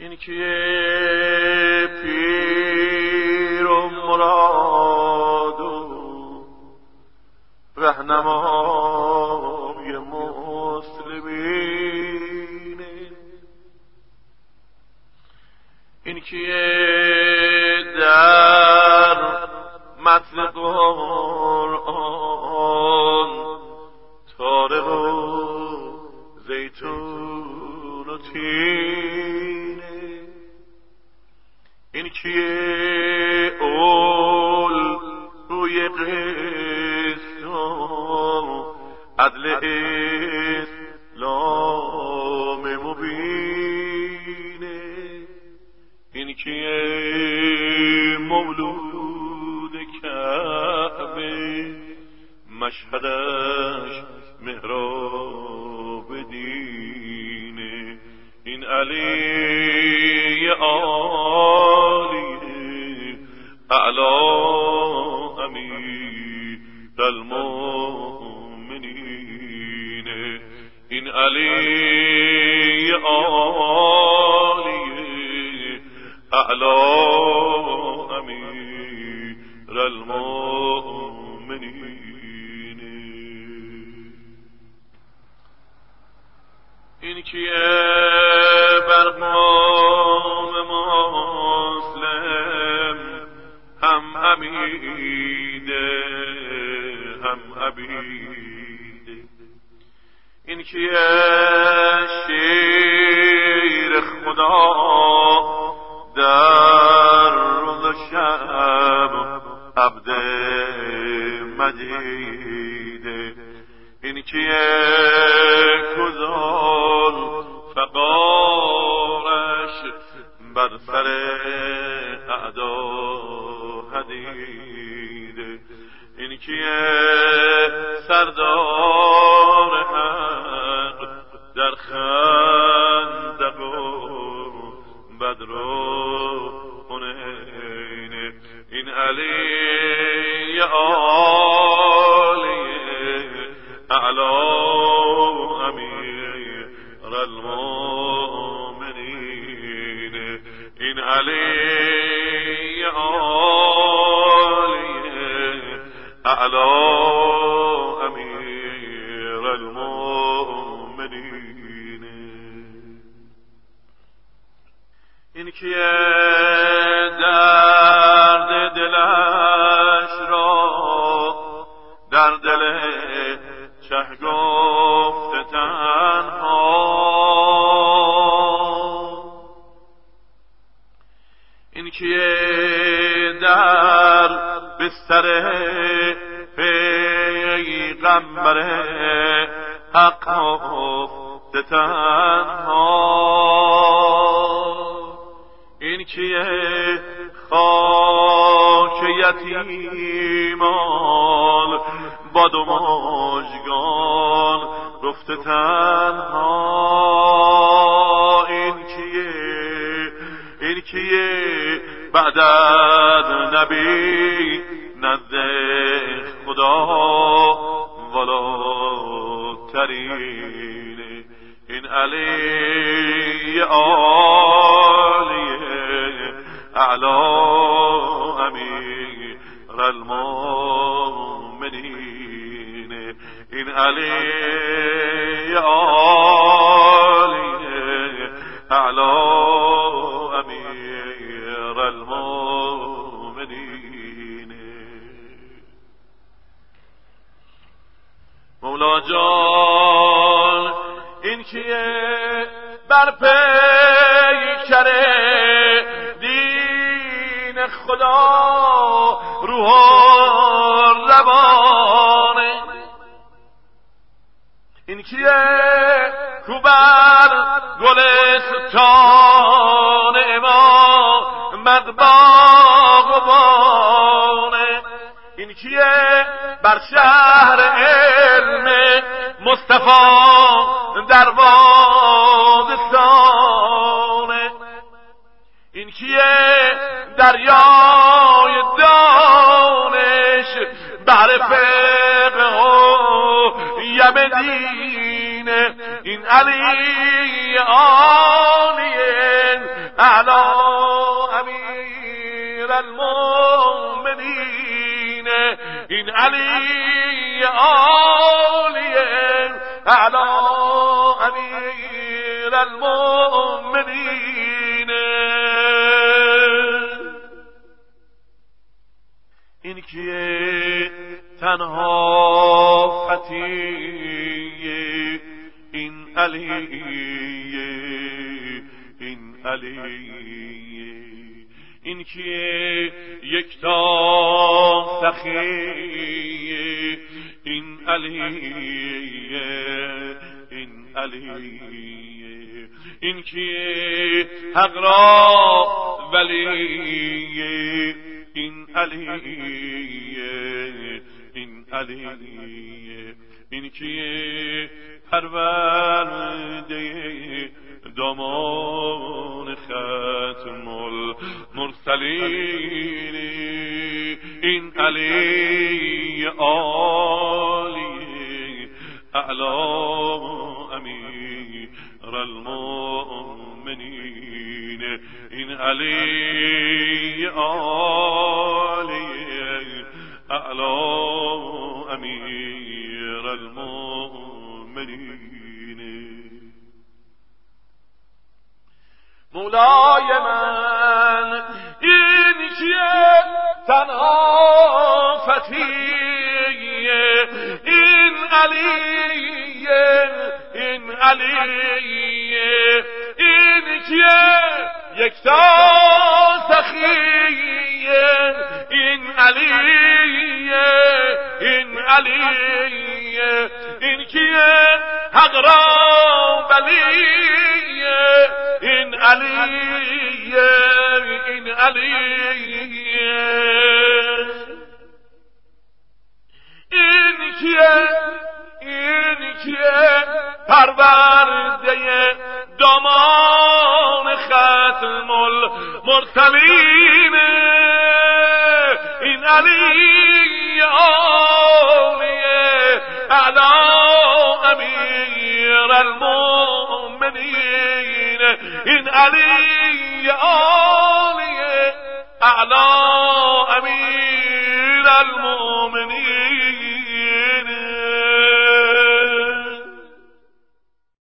این کیه پیر و مراد و رهنمای مسلمینه؟ این کیه در متن قرآن طارق و زیتون و تینه؟ این کیه اول روی قسط و عدل اسلام مبینه؟ این کیه مولود کعبه مشهدش محراب دینه؟ این علی عالی اعلی امیر المؤمنین؟ این علی عالی اعلی امیر المؤمنین؟ این کیه بر قوم مسلم هم حمیده هم عبیده؟ این کیه شیر خدا در روز و شب عبد مجیده؟ این کیه کزال فقارش بر سر اعدا حدیده؟ این کیه سردار حق در خندق و بدر و حنین؟ این علی عالی اعلی امیر المؤمنین؟ این علی عالی اعلی امیر المؤمنین؟ این کیه درد دلش را در دل چه گفته تنها؟ این کیه در بستر پیغمبر حق گفته تنها؟ این کیه خاک یتیمان با دو مژگان رفته تنها؟ این کیه بعد از نبی نزد خدا والاترین؟ این علی عالی اعلی امیر المؤمنین؟ این علی عالی اعلی امیر المؤمنین؟ مولا جان این کیه بر پیکر دین خدا روح و روانه؟ این کیه کو بر گلستان امامت باغبانه؟ این کیه بر شهر علم مصطفی در وادستانه؟ این کیه دریای دانش بحر فقه و یم دینه؟ این علی عالی اعلی امیر المؤمنین این علی عالیه اعلی امیر المؤمنین این کیه تنها فتیه این علیه این علیه این کیه یکتا سخیه این علیه این علیه این کیه حق را ولیه این علیه این علیه این کیه پرورده دامان ختم المرسلین این علی عالی اعلی امیر المؤمنین این علی عالی اعلی امیر المؤمنین مولای من این کیه تنها فتیه این علیه این علیه این کیه یکتا سخیه این علیه این علیه این کیه حق را بلیه این علیه این علیه این کیه پرورده دامان ختم المرسلین این علی عالیه اعلی امیر المؤمنین این علی